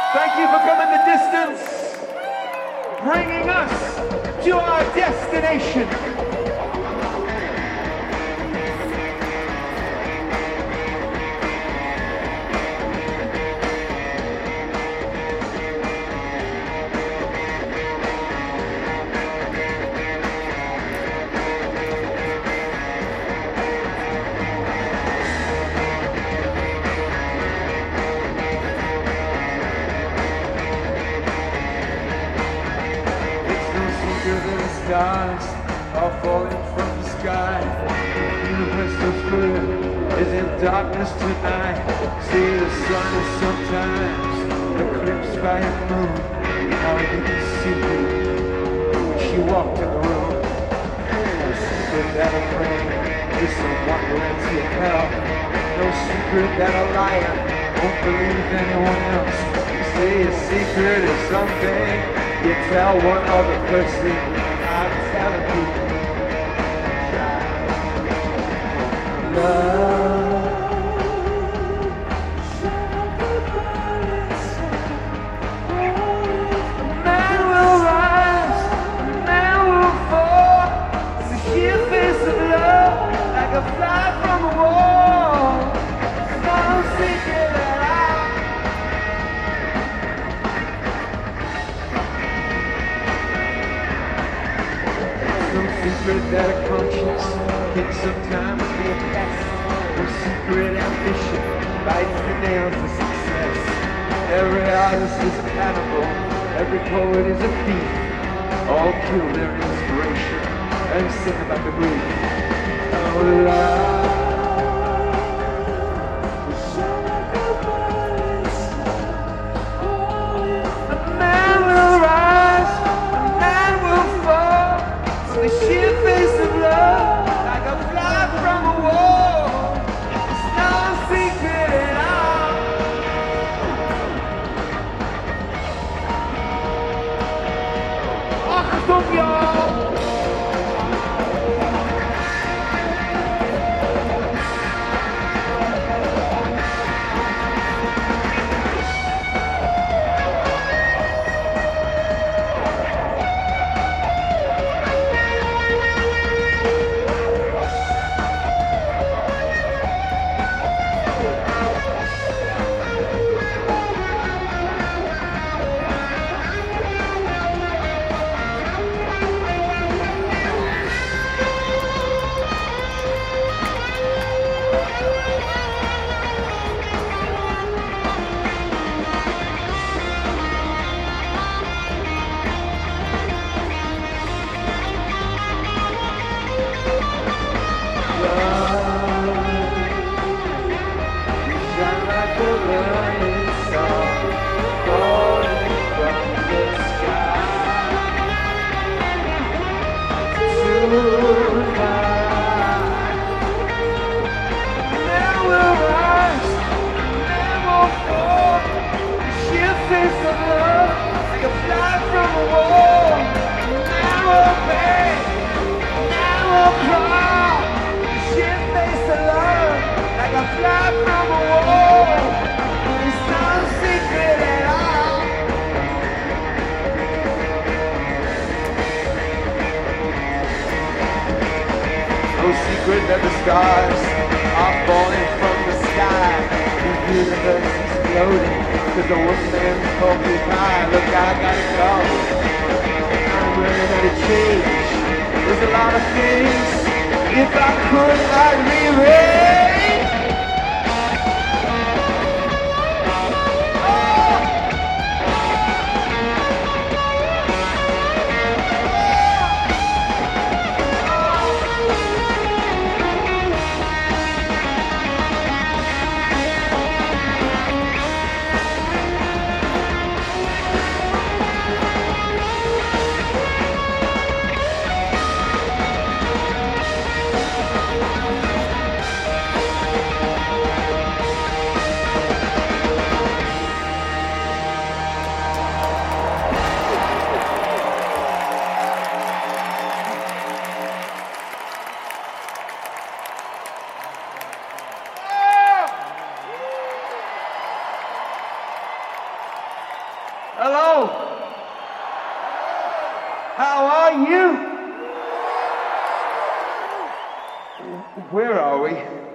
Thank you for coming the distance, bringing us to our destination. Stars are falling from the sky. The universe so clear is in darkness tonight. See, the sun is sometimes eclipsed by a moon. How you can see me when she walked in the room. No secret that a friend is someone who lets you hell. No secret that a liar won't believe anyone else. You say a secret is something you tell one other person. I'm telling you, love. A man will rise, a man will fall. It's the sheer face of love, like a fly from a wall. It's no secret at all. No secret that a conscience can sometimes be a pest. No secret ambition bites the nails of success. Every artist is a cannibal, every poet is a thief. All kill their inspiration and sing about the grief. Oh, love. A man will rise, a man will fall. The sheer face of love, like a fly from a wall. It's no secret at all. Achtung, y'all! That the stars are falling from the sky. The universe is exploding cause the woman's porcupine. Look, I gotta go. I'm ready to change. There's a lot of things. If I could, I'd rewrite. Hello? How are you? Where are we?